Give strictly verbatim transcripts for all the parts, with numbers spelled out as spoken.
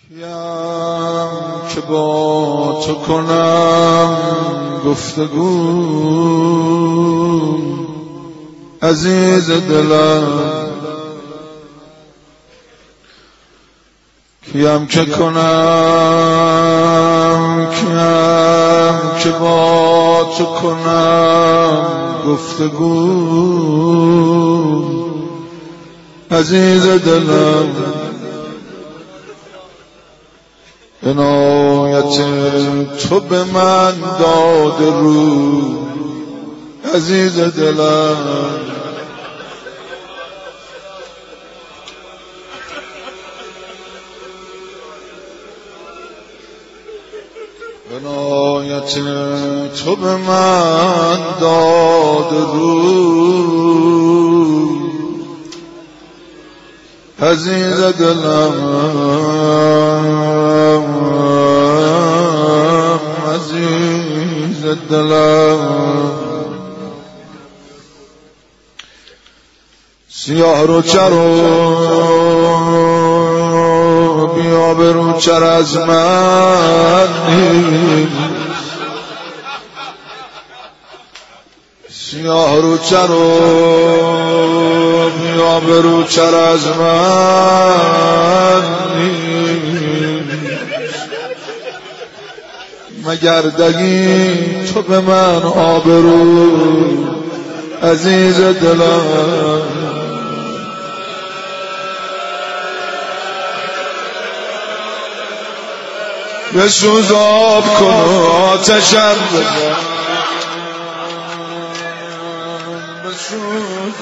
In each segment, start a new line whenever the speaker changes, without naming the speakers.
کیم که با تو کنم گفتگو عزیز دلم، کیم که کنم کیم که با تو کنم گفتگو عزیز دلم. عنایت تو به من داده رو عزیز دلم، عنایت تو به من داده رو عزیز دلم، عزیز دلم. سیاه رو چرو بیا برو چر از من نیست، سیاه رو چرو بیا برو چر از من نیست، مگر دهی تو به من آبرو عزیز دلم. بسوز آب کن آتشم بزن، بسوز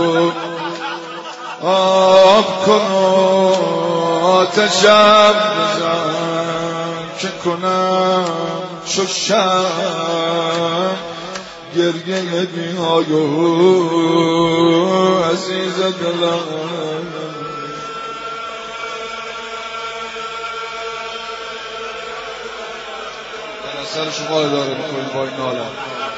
آب کن آتشم بزن، چه کنم ششم گریه بی‌های عزیز دلم. سر شما اداره میکنید با این حالت.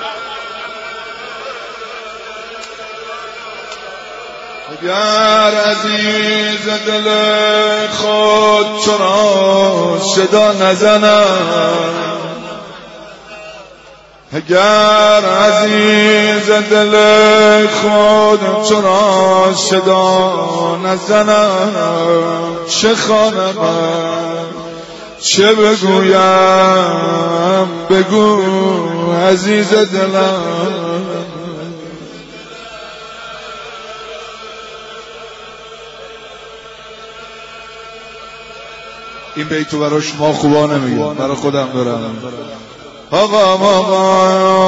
اگر عزیز دل خود چرا صدا نزنم، اگر عزیز دل خود چرا صدا نزنم، چه خوانم چه بگویم بگو عزیز دلم. این بیتو برای شما خوبا نمیگم، برای خودم دارم. آقا آقا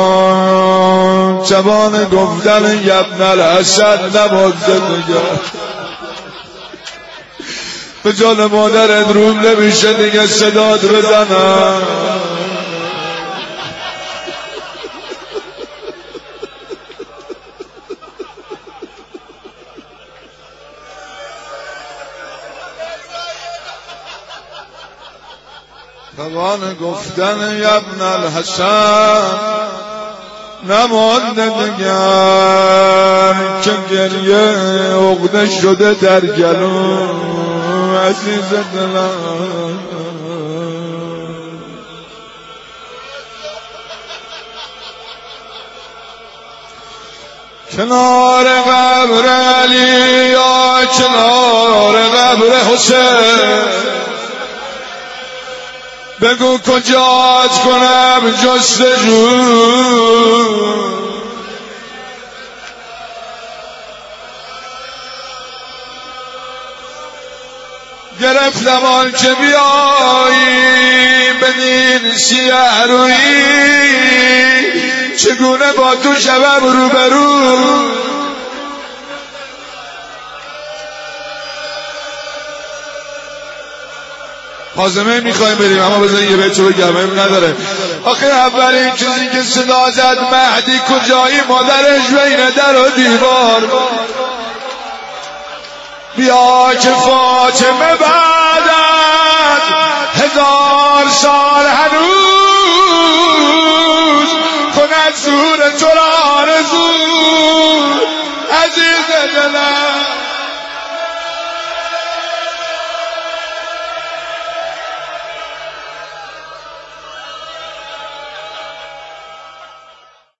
جوان گفتن یبن الحسن نباد زندگی، به جان مادرت روم نمیشه دیگه صدات بزنم. توان گفتن یبن الحسن نمانده دیگر که گریه عقده شده در گلو عزیز دلم. کنار قبر علی یا کنار قبر حسین، بگو کجات کنم جستجو، گرفتم آن که بیایی بدین سیه رویی، چگونه با تو شبم روبرو. حازمه میخوایم بریم اما بذاریم یه بیت رو بگم نداره. آخه اولین چیزی که صدا زد مهدی کجایی، مادرش بین در و دیوار، بیا که فاطمه بعد از هزار سال